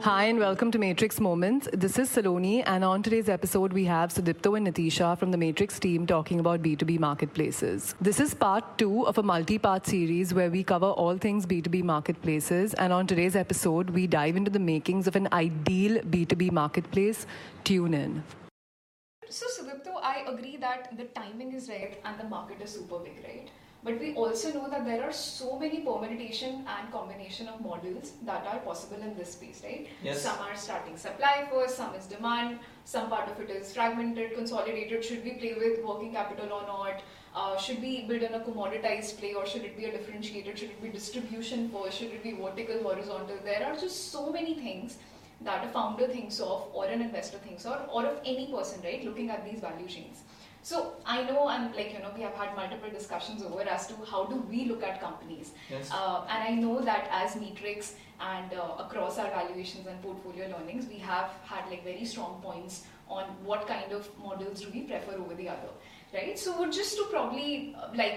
Hi and welcome to Matrix Moments. This is Saloni, and on today's episode we have Sudipto and Natisha from the Matrix team talking about B2B marketplaces. This is part 2 of a multi-part series where we cover all things B2B marketplaces, and on today's episode we dive into the makings of an ideal B2B marketplace. Tune in. So Sudipto, I agree that the timing is right and the market is super big, right? But we also know that there are so many permutation and combination of models that are possible in this space, right? Yes. Some are starting supply first, some is demand, some part of it is fragmented, consolidated. Should we play with working capital or not? Should we build on a commoditized play, or should it be a differentiated? Should it be distribution first? Should it be vertical, horizontal? There are just so many things that a founder thinks of, or an investor thinks of, or of any person, right, looking at these value chains. So I know, we have had multiple discussions over as to how do we look at companies. Yes. And I know that as Matrix and across our valuations and portfolio learnings, we have had very strong points on what kind of models do we prefer over the other, right? So would just to probably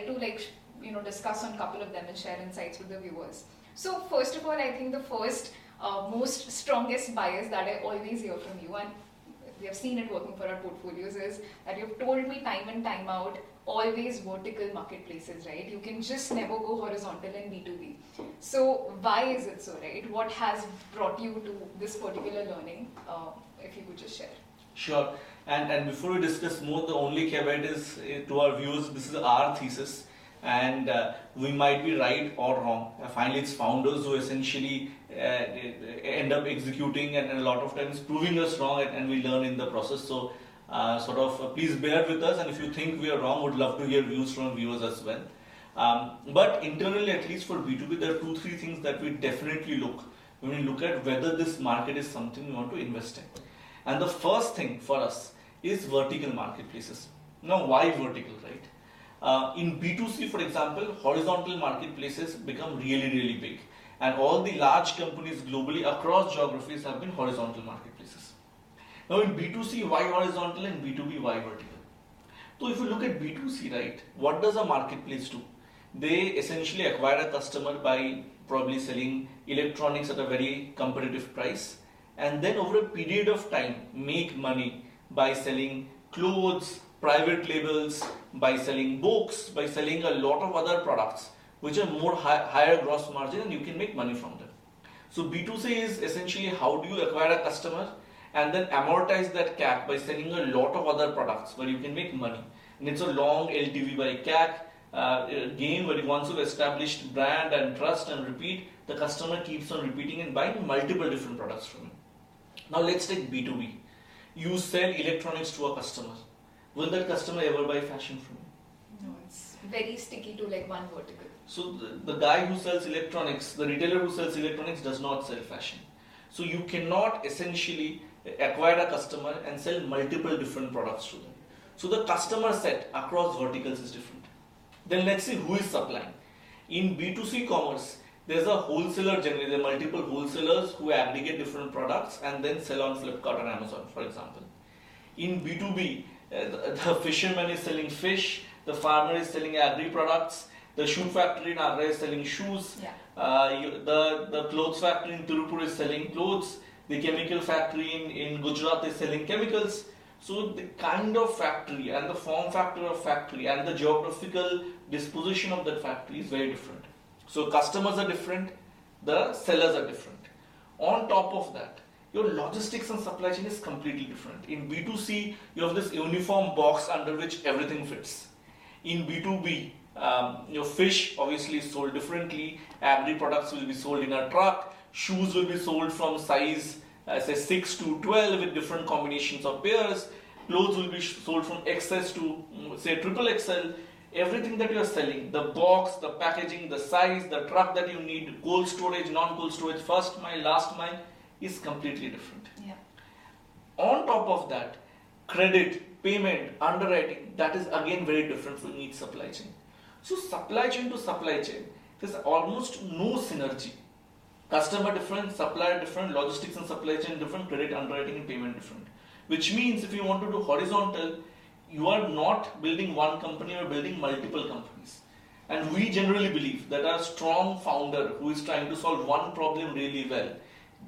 discuss on a couple of them and share insights with the viewers. So first of all, I think the first most strongest bias that I always hear from you, and we have seen it working for our portfolios, is that you've told me time and time out, always vertical marketplaces, right? You can just never go horizontal in B2B. So why is it so, right? What has brought you to this particular learning? If you could just share. Sure. And before we discuss more, the only caveat is to our viewers, this is our thesis. And we might be right or wrong. Finally, it's founders who essentially end up executing and a lot of times proving us wrong, and we learn in the process. So please bear with us, and if you think we are wrong, would love to hear views from viewers as well. But internally, at least for B2B, there are 2-3 things that we definitely look when we look at whether this market is something we want to invest in. And the first thing for us is vertical marketplaces. Now, why vertical, right? In B2C, for example, horizontal marketplaces become really, really big. And all the large companies globally across geographies have been horizontal marketplaces. Now in B2C, why horizontal, and B2B, why vertical? So if you look at B2C, right, what does a marketplace do? They essentially acquire a customer by probably selling electronics at a very competitive price, and then over a period of time make money by selling clothes, private labels, by selling books, by selling a lot of other products which are more higher gross margin, and you can make money from them. So B2C is essentially how do you acquire a customer and then amortize that CAC by selling a lot of other products where you can make money. And it's a long LTV by CAC game where once you've established brand and trust and repeat, the customer keeps on repeating and buying multiple different products from you. Now let's take B2B. You sell electronics to a customer. Will that customer ever buy fashion from you? No, it's very sticky to one vertical. So the guy who sells electronics, the retailer who sells electronics does not sell fashion. So you cannot essentially acquire a customer and sell multiple different products to them. So the customer set across verticals is different. Then let's see who is supplying. In B2C commerce, there's a wholesaler generally. There are multiple wholesalers who aggregate different products and then sell on Flipkart and Amazon, for example. In B2B, the fisherman is selling fish, the farmer is selling agri products, the shoe factory in Agra is selling shoes, the clothes factory in Tirupur is selling clothes, the chemical factory in Gujarat is selling chemicals. So the kind of factory and the form factor of factory and the geographical disposition of that factory is very different. So customers are different, the sellers are different. On top of that, your logistics and supply chain is completely different. In B2C, you have this uniform box under which everything fits. In B2B, your fish obviously is sold differently, agri products will be sold in a truck, shoes will be sold from size say 6 to 12 with different combinations of pairs, clothes will be sold from XS to say triple XL. Everything that you are selling, the box, the packaging, the size, the truck that you need, cold storage, non-cold storage, first mile, last mile, is completely different. Yeah. On top of that, credit, payment, underwriting, that is again very different from each supply chain. So supply chain to supply chain, there's almost no synergy. Customer different, supplier different, logistics and supply chain different, credit, underwriting and payment different. Which means if you want to do horizontal, you are not building one company, you are building multiple companies. And we generally believe that a strong founder who is trying to solve one problem really well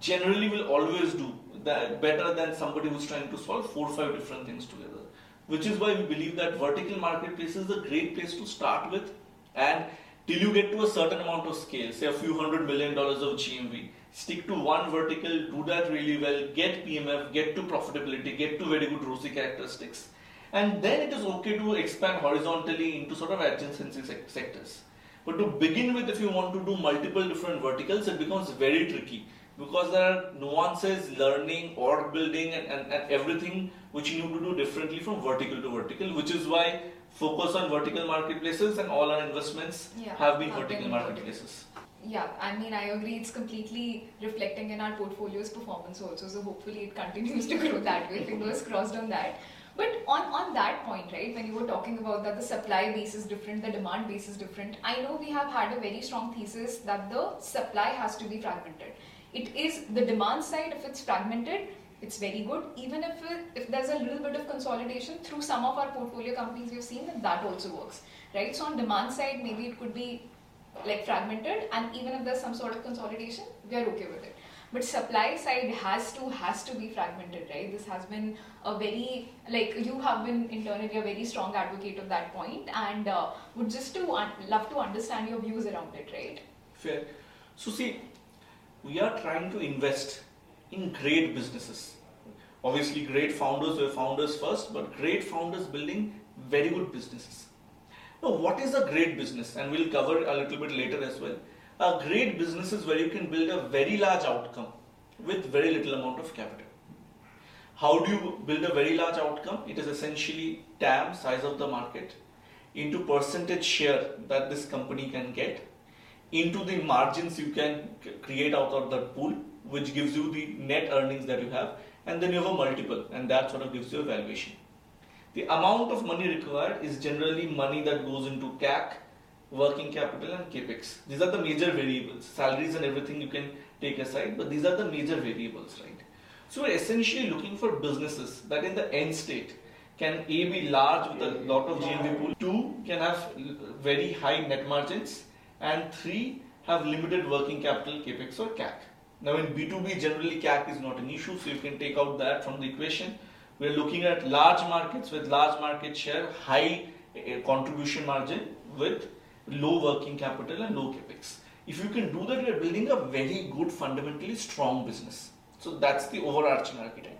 generally will always do that better than somebody who's trying to solve 4 or 5 different things together. Which is why we believe that vertical marketplace is a great place to start with, and till you get to a certain amount of scale, say a few $100 million of GMV, stick to one vertical, do that really well, get PMF, get to profitability, get to very good ROCE characteristics, and then it is okay to expand horizontally into sort of adjacency sectors. But to begin with, if you want to do multiple different verticals, it becomes very tricky because there are nuances, learning, org building, and everything which you need to do differently from vertical to vertical, which is why focus on vertical marketplaces and all our investments have been vertical marketplaces. Yeah, I mean, I agree. It's completely reflecting in our portfolio's performance also. So hopefully it continues to grow that way. Fingers crossed on that. But on that point, right, when you were talking about that the supply base is different, the demand base is different, I know we have had a very strong thesis that the supply has to be fragmented. It is the demand side, if it's fragmented, it's very good. Even if there's a little bit of consolidation through some of our portfolio companies, we've seen that also works, right? So on demand side, maybe it could be like fragmented, and even if there's some sort of consolidation, we are okay with it. But supply side has to be fragmented, right? This has been a very, like, you have been internally a very strong advocate of that point, and would just love to understand your views around it, right? Fair. So see, we are trying to invest in great businesses. Obviously, great founders were founders first, but great founders building very good businesses. Now, what is a great business? And we'll cover a little bit later as well. A great business is where you can build a very large outcome with very little amount of capital. How do you build a very large outcome? It is essentially TAM, size of the market, into percentage share that this company can get, into the margins you can create out of that pool, which gives you the net earnings that you have, and then you have a multiple, and that sort of gives you a valuation. The amount of money required is generally money that goes into CAC, working capital, and capex. These are the major variables. Salaries and everything you can take aside, but these are the major variables, right? So we're essentially looking for businesses that in the end state can A, be large with a lot of GMV pool, 2, can have very high net margins, and 3, have limited working capital, capex or CAC. Now in B2B, generally CAC is not an issue, so you can take out that from the equation. We're looking at large markets with large market share, high contribution margin with low working capital and low capex. If you can do that, you're building a very good, fundamentally strong business. So that's the overarching architect.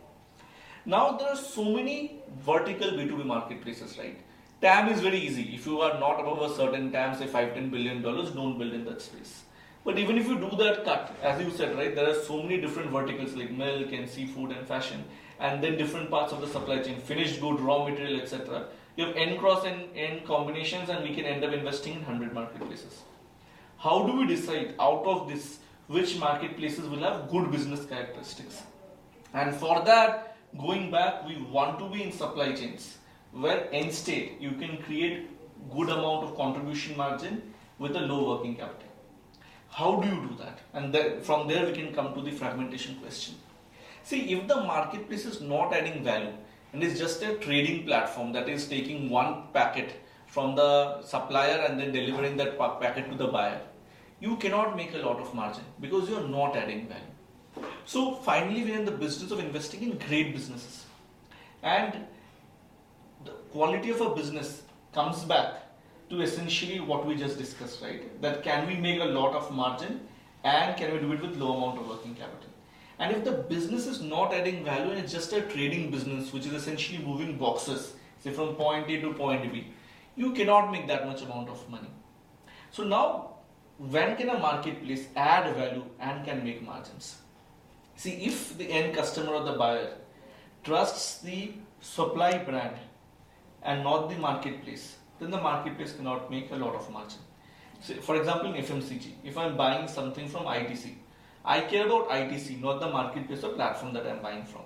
Now there are so many vertical B2B marketplaces, right? TAM is very easy. If you are not above a certain TAM, say $5-10 billion, don't build in that space. But even if you do that cut, as you said, right, there are so many different verticals like milk and seafood and fashion, and then different parts of the supply chain, finished good, raw material, etc. You have N cross N combinations, and we can end up investing in 100 marketplaces. How do we decide out of this which marketplaces will have good business characteristics? And for that, going back, we want to be in supply chains where end state you can create good amount of contribution margin with a low working capital. How do you do that? And then from there we can come to the fragmentation question. See, if the marketplace is not adding value and is just a trading platform that is taking one packet from the supplier and then delivering that packet to the buyer, you cannot make a lot of margin because you are not adding value. So finally, we are in the business of investing in great businesses. And the quality of a business comes back to essentially what we just discussed, right? That can we make a lot of margin and can we do it with low amount of working capital? And if the business is not adding value and it's just a trading business, which is essentially moving boxes, say from point A to point B, you cannot make that much amount of money. So now, when can a marketplace add value and can make margins? See, if the end customer or the buyer trusts the supply brand and not the marketplace, then the marketplace cannot make a lot of margin. So, for example, in FMCG, if I'm buying something from ITC, I care about ITC, not the marketplace or platform that I'm buying from.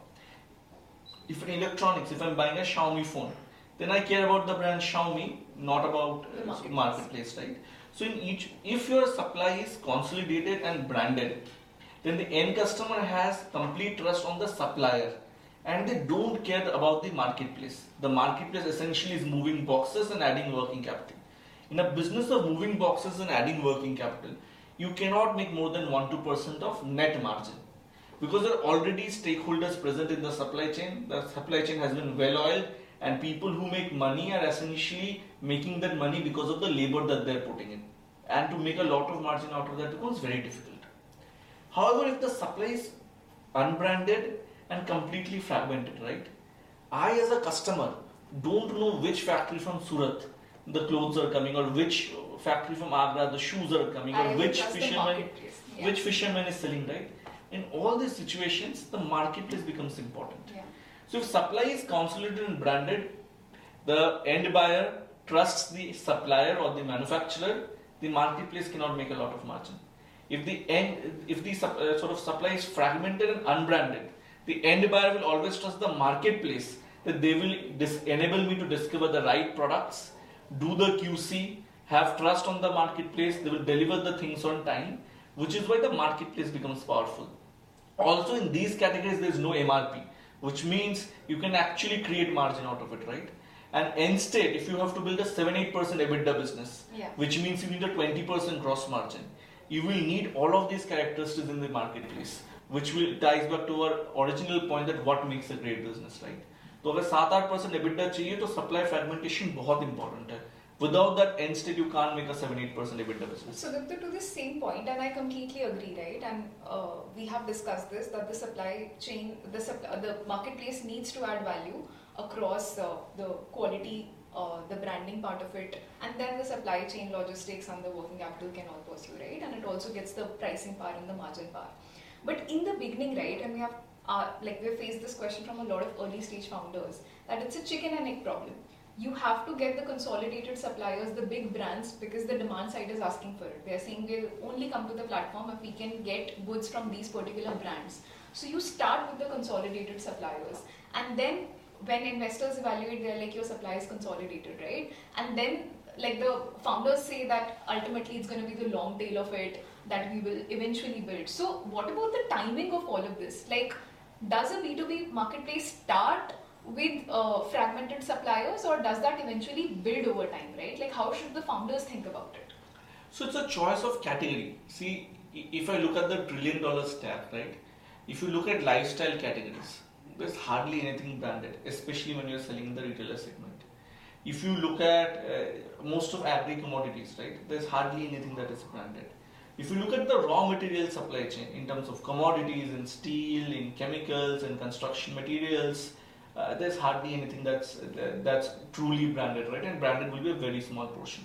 If in electronics, if I'm buying a Xiaomi phone, then I care about the brand Xiaomi, not about marketplace, right? So if your supply is consolidated and branded, then the end customer has complete trust on the supplier and they don't care about the marketplace. The marketplace essentially is moving boxes and adding working capital. In a business of moving boxes and adding working capital, you cannot make more than 1-2% of net margin. Because there are already stakeholders present in the supply chain. The supply chain has been well oiled, and people who make money are essentially making that money because of the labor that they're putting in. And to make a lot of margin out of that becomes very difficult. However, if the supply is unbranded and completely fragmented, right? I as a customer don't know which factory from Surat the clothes are coming, or which factory from Agra the shoes are coming, or which fisherman is selling, right? In all these situations, the marketplace becomes important. Yeah. So if supply is consolidated and branded, the end buyer trusts the supplier or the manufacturer, the marketplace cannot make a lot of margin. If the sort of supply is fragmented and unbranded, the end buyer will always trust the marketplace that they will enable me to discover the right products, do the QC, have trust on the marketplace, they will deliver the things on time, which is why the marketplace becomes powerful. Also in these categories there is no MRP, which means you can actually create margin out of it, right? And end state, if you have to build a 7-8% EBITDA business, which means you need a 20% gross margin, you will need all of these characteristics in the marketplace, which will ties back to our original point that what makes a great business, right? तो अगर 7-8% EBITDA चाहिए तो supply fragmentation बहुत important है. Without that end state, you can't make a 7-8% EBITDA business. So to this same point, and I completely agree, right? And we have discussed this, that the supply chain, the marketplace needs to add value across the quality, the branding part of it, and then the supply chain, logistics, and the working capital can all pursue, right? And it also gets the pricing power and the margin power. But in the beginning, right, and we have faced this question from a lot of early stage founders, that it's a chicken and egg problem. You have to get the consolidated suppliers, the big brands, because the demand side is asking for it. They're saying we'll only come to the platform if we can get goods from these particular brands. So you start with the consolidated suppliers, and then when investors evaluate, they're like, your supply is consolidated, right? And then like the founders say that ultimately it's going to be the long tail of it that we will eventually build. So what about the timing of all of this? Like, does a B2B marketplace start with fragmented suppliers, or does that eventually build over time, right? Like, how should the founders think about it? So it's a choice of category. See, if I look at the $1 trillion stack, right? If you look at lifestyle categories, there's hardly anything branded, especially when you're selling in the retailer segment. If you look at most of agri commodities, right? There's hardly anything that is branded. If you look at the raw material supply chain in terms of commodities in steel, in chemicals, and construction materials, there's hardly anything that's truly branded, right? And branded will be a very small portion.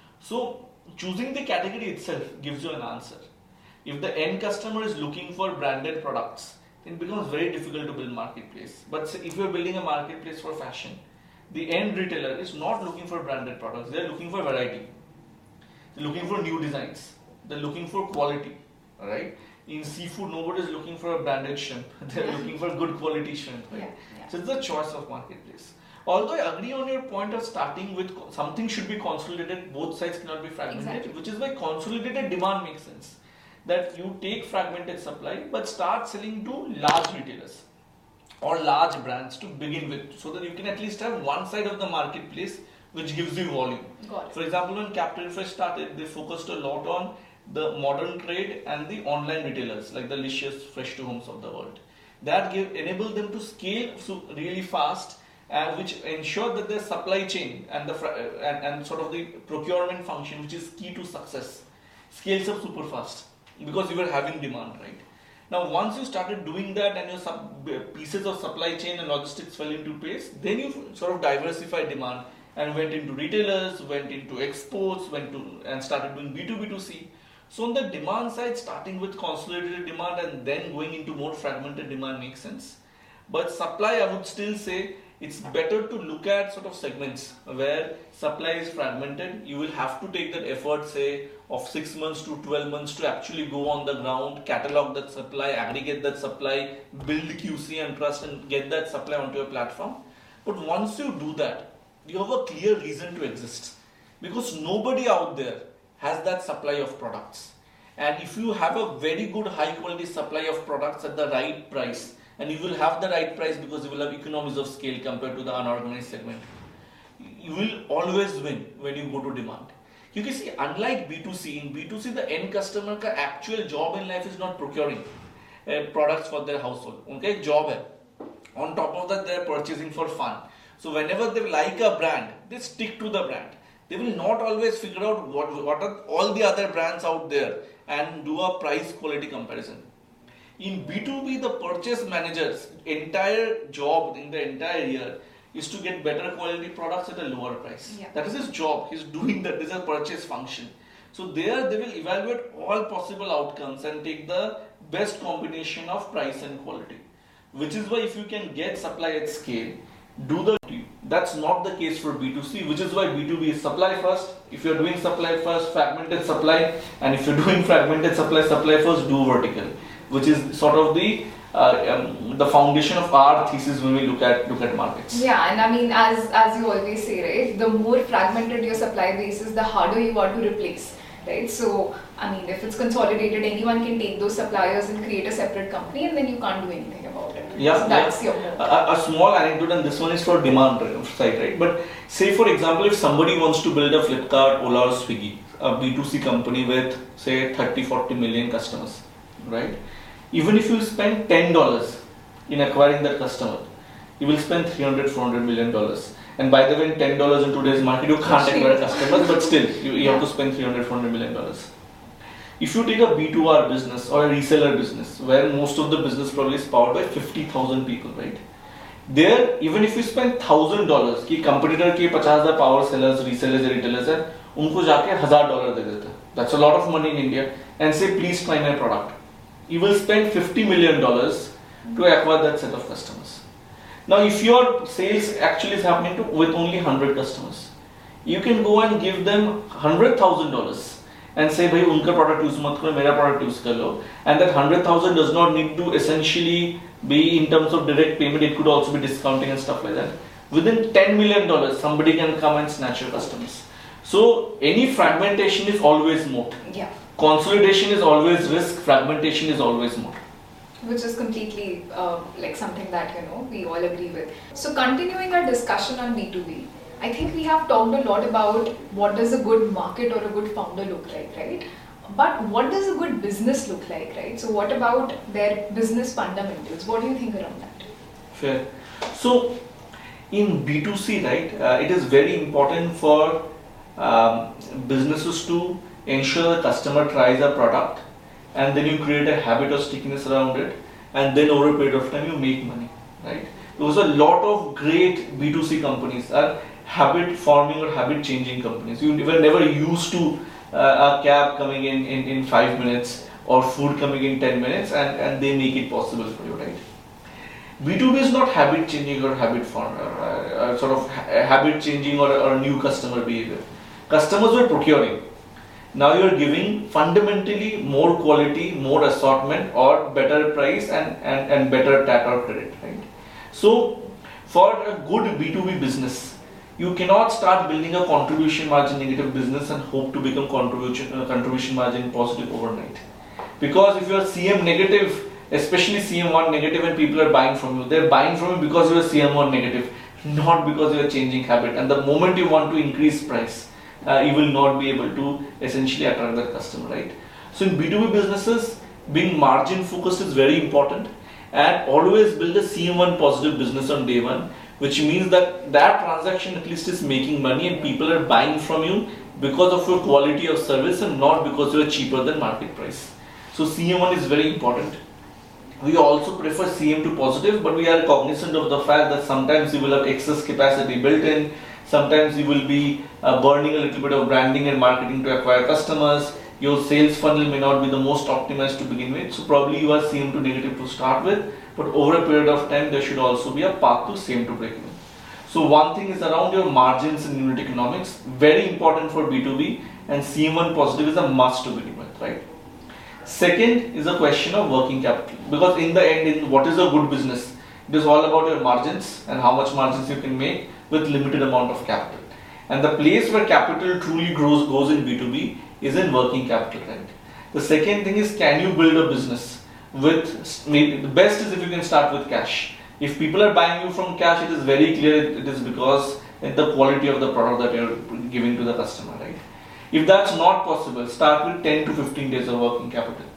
So choosing the category itself gives you an answer. If the end customer is looking for branded products, then it becomes very difficult to build marketplace. But if you're building a marketplace for fashion, the end retailer is not looking for branded products. They're looking for variety. They're looking for new designs. They're looking for quality, right? In seafood, nobody is looking for a branded shrimp. They're looking for good quality shrimp, right? Yeah. So it's a choice of marketplace. Although I agree on your point of starting with something should be consolidated, both sides cannot be fragmented, which is why consolidated demand makes sense. That you take fragmented supply but start selling to large retailers or large brands to begin with, so that you can at least have one side of the marketplace which gives you volume. For example, when Capital Fresh started, they focused a lot on the modern trade and the online retailers like the Licious, Fresh to Homes of the world. That enabled them to scale really fast, which ensured that their supply chain and and sort of the procurement function, which is key to success, scales up super fast because you were having demand, right? Now, once you started doing that and your pieces of supply chain and logistics fell into place, then you sort of diversified demand and went into retailers, went into exports, and started doing B2B2C. So on the demand side, starting with consolidated demand and then going into more fragmented demand makes sense. But supply, I would still say it's better to look at sort of segments where supply is fragmented. You will have to take that effort, say, of 6 months to 12 months to actually go on the ground, catalog that supply, aggregate that supply, build QC and trust, and get that supply onto your platform. But once you do that, you have a clear reason to exist, because nobody out there has that supply of products. And if you have a very good high quality supply of products at the right price, and you will have the right price because you will have economies of scale compared to the unorganized segment, you will always win when you go to demand. You can see, unlike B2C, in B2C the end customer ka actual job in life is not procuring. products for their household. उनका एक job है. On top of that, they are purchasing for fun. So whenever they like a brand, they stick to the brand. They will not always figure out what are all the other brands out there and do a price quality comparison. In B2B, the purchase manager's entire job in the entire year is to get better quality products at a lower price. Yeah. That is his job. He's doing that. This is a purchase function. So there they will evaluate all possible outcomes and take the best combination of price and quality. Which is why if you can get supply at scale, do the. That's not the case for B2C, which is why B2B is supply first. If you're doing supply first, fragmented supply, and if you're doing fragmented supply, supply first, do vertical, which is sort of the foundation of our thesis when we look at markets. Yeah, and I mean, as you always say, right, the more fragmented your supply base is, the harder you are to replace, right? So, I mean, if it's consolidated, anyone can take those suppliers and create a separate company, and then you can't do anything about it. Yeah, so that's your move. A small anecdote, and this one is for demand side, right? But say, for example, if somebody wants to build a Flipkart, Ola, or Swiggy, a B2C company with, say, 30-40 million customers, right? Even if you spend $10 in acquiring that customer, you will spend $300-400 million. And by the way, $10 in today's market, you can't acquire customers, but still, you have to spend $300-400 million. If you take a B2R business or a reseller business, where most of the business probably is powered by 50,000 people, right? There, even if you spend $1,000, कि competitor के 50,000 power sellers, resellers, retailers हैं, उनको जाके $1,000 दे देते हैं. That's a lot of money in India. And say, please try my product. You will spend $50 million to acquire that set of customers. Now, if your sales actually is happening with only 100 customers, you can go and give them $100,000 and say, "Bhai, unka product use mat karo, mera product use kar lo." And that 100,000 does not need to essentially be in terms of direct payment. It could also be discounting and stuff like that. Within $10 million, somebody can come and snatch your customers. So any fragmentation is always moat. Yeah. Consolidation is always risk, fragmentation is always more. Which is completely like something that, you know, we all agree with. So continuing our discussion on B2B, I think we have talked a lot about what does a good market or a good founder look like, right? But what does a good business look like, right? So what about their business fundamentals? What do you think around that? Fair. So in B2C, right, it is very important for businesses to ensure the customer tries a product, and then you create a habit of stickiness around it, and then over a period of time you make money, right? Because a lot of great B2C companies are habit forming or habit changing companies. You were never used to a cab coming in 5 minutes or food coming in 10 minutes, and they make it possible for you, right? B2B is not habit changing or habit habit changing or a new customer behavior. Customers were procuring. Now you are giving fundamentally more quality, more assortment, or better price and better TAT or credit, right? So for a good B2B business, you cannot start building a contribution margin negative business and hope to become contribution margin positive overnight. Because if you are CM negative, especially CM1 negative, and people are buying from you, they're buying from you because you are CM1 negative, not because you are changing habit. And the moment you want to increase price, you will not be able to essentially attract that customer, right? So in B2B businesses, being margin focused is very important, and always build a CM1 positive business on day one, which means that transaction at least is making money and people are buying from you because of your quality of service and not because you are cheaper than market price. So CM1 is very important. We also prefer CM to positive, but we are cognizant of the fact that sometimes you will have excess capacity built in. Sometimes you will be burning a little bit of branding and marketing to acquire customers. Your sales funnel may not be the most optimized to begin with. So probably you are CM to negative to start with, but over a period of time, there should also be a path to CM to break even. So one thing is around your margins and unit economics, very important for B2B, and CM1 positive is a must to begin with, right? Second is a question of working capital, because in the end, in what is a good business, it is all about your margins and how much margins you can make with limited amount of capital. And the place where capital truly goes in B2B is in working capital, right? The second thing is, can you build a business with, maybe the best is if you can start with cash. If people are buying you from cash, it is very clear it is because the quality of the product that you're giving to the customer, right? If that's not possible, start with 10 to 15 days of working capital.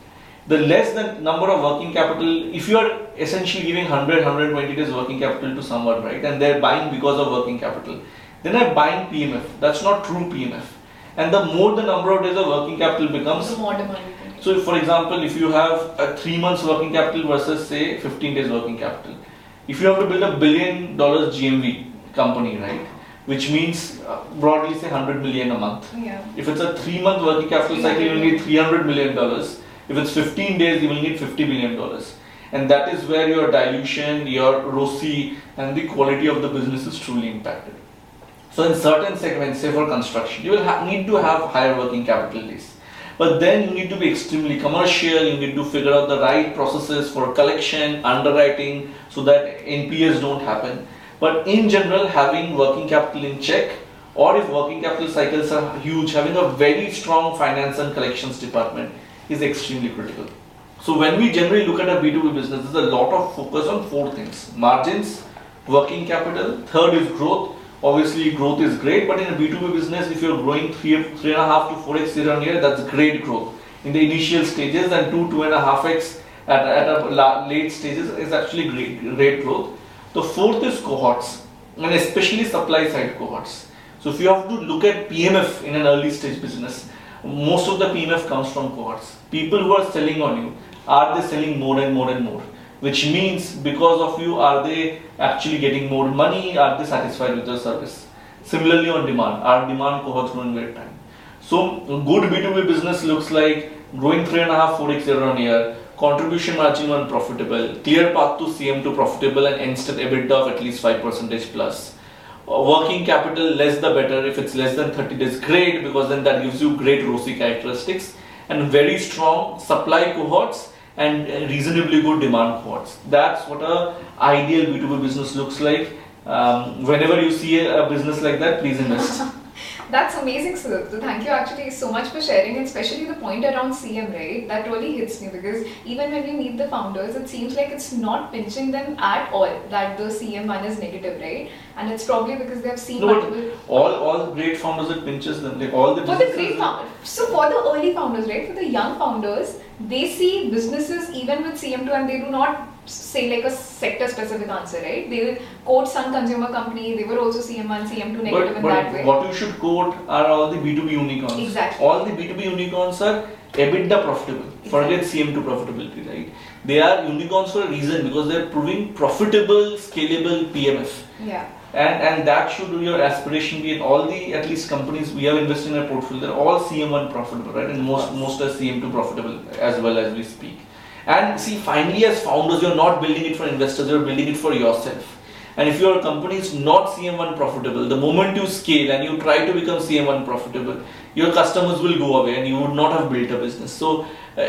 the less the number of working capital, if you are essentially giving 120 days working capital to someone, right, and they're buying because of working capital, then I'm buying PMF. That's not true PMF. And the more the number of days of working capital becomes, the more demand we can get. so for example, if you have a 3 months working capital versus say 15 days working capital, if you have to build $1 billion GMV company, right, which means broadly say 100 million a month. Yeah. If it's a 3-month working capital cycle, you will need $300 million. If it's 15 days, you will need $50 million. And that is where your dilution, your ROCE, and the quality of the business is truly impacted. So in certain segments, say for construction, you will need to have higher working capital days. But then you need to be extremely commercial, you need to figure out the right processes for collection, underwriting, so that NPAs don't happen. But in general, having working capital in check, or if working capital cycles are huge, having a very strong finance and collections department is extremely critical. So when we generally look at a B2B business, there's a lot of focus on 4 things: margins, working capital, third is growth. Obviously growth is great, but in a B2B business, if you're growing 3.5 to 4x year on year, that's great growth in the initial stages, and 2.5x at a late stages is actually great growth. The fourth is cohorts, and especially supply side cohorts. So if you have to look at PMF in an early stage business, most of the PMF comes from cohorts. People who are selling on you, are they selling more and more and more? Which means because of you, are they actually getting more money? Are they satisfied with the service? Similarly on demand, are demand cohorts growing with time? So good B2B business looks like growing 3.5, 4x year on year, contribution margin on profitable, clear path to CM to profitable, and instant EBITDA of at least 5% plus. Working capital, less the better. If it's less than 30 days, great, because then that gives you great ROCE characteristics, and very strong supply cohorts and reasonably good demand cohorts. That's what a ideal B2B business looks like. Whenever you see a business like that, please invest. That's amazing, Sudipta. Thank you actually so much for sharing, and especially the point around CM, right? That really hits me, because even when we meet the founders, it seems like it's not pinching them at all that the CM one is negative, right? And it's probably because they have seen multiple. All great founders, it pinches them. Like all the for the great founders, so for the early founders, right? For the young founders, they see businesses even with CM2, and they do not say like a sector specific answer, right? They will quote some consumer company, they were also CM1, CM2 negative in that way. What you should quote are all the B2B unicorns. Exactly. All the B2B unicorns are EBITDA profitable. Exactly. Forget CM2 profitability, right? They are unicorns for a reason, because they're proving profitable, scalable PMF. Yeah. And that should be your aspiration be in all the at least companies we have invested in our portfolio. They're all CM1 profitable, right? And most are CM2 profitable as well as we speak. And see, finally, as founders, you're not building it for investors, you're building it for yourself. And if your company is not CM1 profitable, the moment you scale and you try to become CM1 profitable, your customers will go away and you would not have built a business. So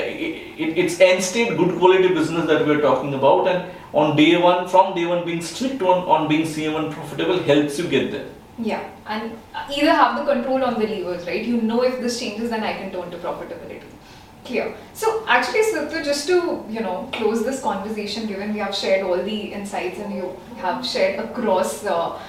it's end state good quality business that we're talking about, and on day one, from day one, being strict on being CM1 profitable helps you get there. Yeah, and either have the control on the levers, right? You know, if this changes, then I can turn to profitability. Clear. So actually, Sudipta, just to close this conversation, given we have shared all the insights and you have shared across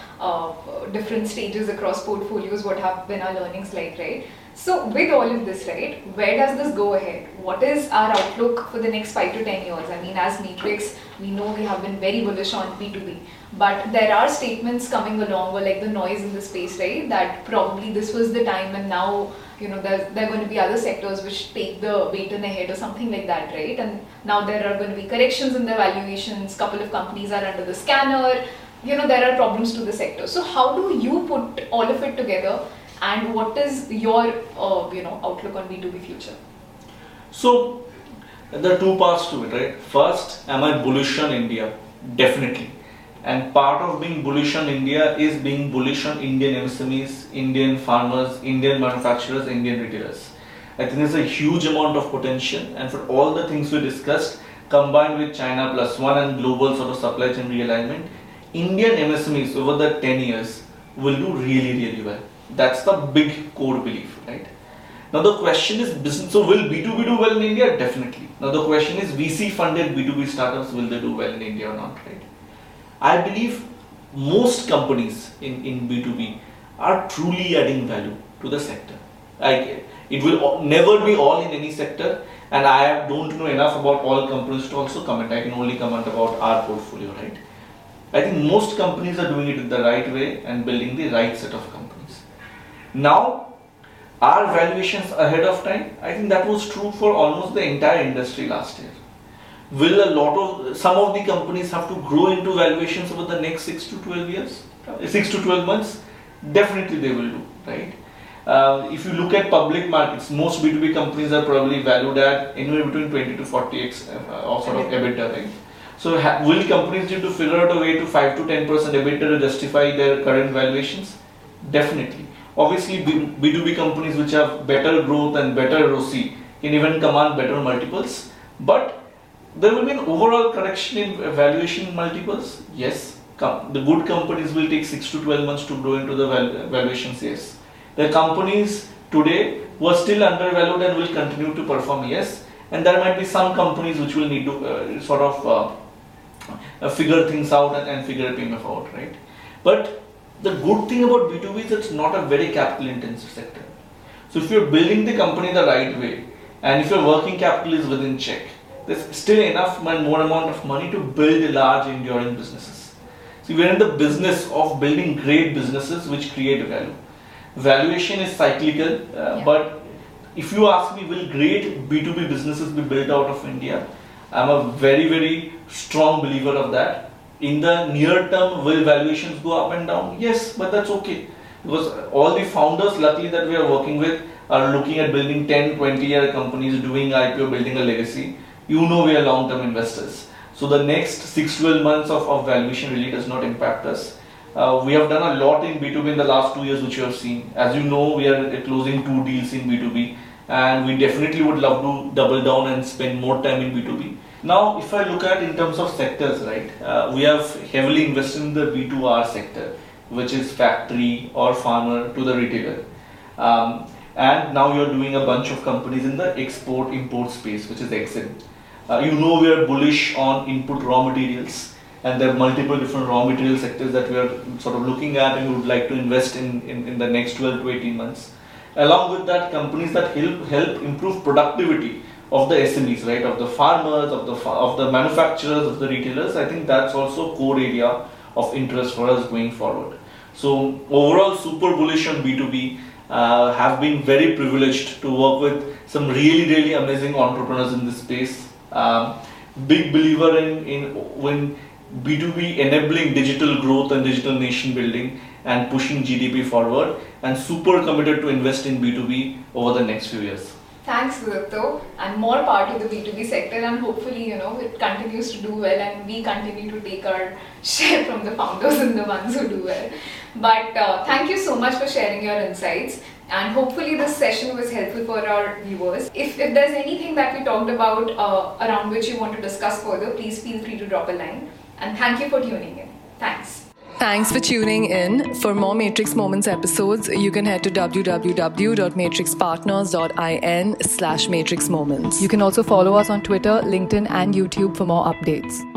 different stages across portfolios what have been our learnings like, right? So with all of this, right, where does this go ahead? What is our outlook for the next 5 to 10 years? I mean, as Matrix, we know we have been very bullish on B2B, but there are statements coming along, or like the noise in the space, right, that probably this was the time, and now there are going to be other sectors which take the baton ahead or something like that, right? And now there are going to be corrections in the valuations, couple of companies are under the scanner, there are problems to the sector. So how do you put all of it together, and what is your outlook on B2B future? So there are 2 parts to it, right? First, am I bullish on India? Definitely. And part of being bullish on India is being bullish on Indian MSMEs, Indian farmers, Indian manufacturers, Indian retailers. I think there's a huge amount of potential, and for all the things we discussed, combined with China plus one and global sort of supply chain realignment, Indian MSMEs over the 10 years will do really, really well. That's the big core belief, right? Now the question is business. So will B2B do well in India? Definitely. Now the question is VC funded B2B startups, will they do well in India or not, right? I believe most companies in B2B are truly adding value to the sector. Like, it will never be all in any sector, and I don't know enough about all companies to also comment. I can only comment about our portfolio, right? I think most companies are doing it the right way and building the right set of companies. Now, are valuations ahead of time? I think that was true for almost the entire industry last year. Will some of the companies have to grow into valuations over the next 6 to 12 years? 6 to 12 months? Definitely they will do, right? If you look at public markets, most B2B companies are probably valued at anywhere between 20 to 40x or sort of EBITDA, right? So will companies need to figure out a way to 5 to 10% EBITDA to justify their current valuations? Definitely. Obviously, B2B companies which have better growth and better ROCE can even command better multiples. But there will be an overall correction in valuation multiples. Yes. The good companies will take 6 to 12 months to grow into the valuations. Yes. The companies today who are still undervalued and will continue to perform. Yes. And there might be some companies which will need to figure things out and figure a PMF out, right? But the good thing about B2B is it's not a very capital intensive sector. So if you're building the company the right way, and if your working capital is within check, there's still enough and more amount of money to build large enduring businesses. So we're in the business of building great businesses which create value. Valuation is cyclical, but if you ask me, will great B2B businesses be built out of India? I'm a very, very strong believer of that. In the near term, will valuations go up and down? Yes, but that's okay. Because all the founders, luckily, that we are working with are looking at building 10, 20-year companies, doing IPO, building a legacy. You know we are long-term investors. So the next 6-12 months of valuation really does not impact us. We have done a lot in B2B in the last 2 years, which you have seen. As you know, we are closing 2 deals in B2B, and we definitely would love to double down and spend more time in B2B. Now, if I look at in terms of sectors, right, we have heavily invested in the B2R sector, which is factory or farmer to the retailer. And now you're doing a bunch of companies in the export-import space, which is EXIM. You know we are bullish on input raw materials, and there are multiple different raw material sectors that we are sort of looking at and we would like to invest in the next 12 to 18 months. Along with that, companies that help improve productivity of the SMEs, right, of the farmers, of the manufacturers, of the retailers. I think that's also a core area of interest for us going forward. So overall, super bullish on B2B. Have been very privileged to work with some really amazing entrepreneurs in this space. Big believer in B2B enabling digital growth and digital nation building and pushing GDP forward, and super committed to invest in B2B over the next few years. Thanks, Sudipto, and more power to the B2B sector, and hopefully, it continues to do well and we continue to take our share from the founders and the ones who do well. But thank you so much for sharing your insights, and hopefully this session was helpful for our viewers. If there's anything that we talked about around which you want to discuss further, please feel free to drop a line. And thank you for tuning in. Thanks. Thanks for tuning in. For more Matrix Moments episodes, you can head to www.matrixpartners.in/Matrix Moments. You can also follow us on Twitter, LinkedIn, and YouTube for more updates.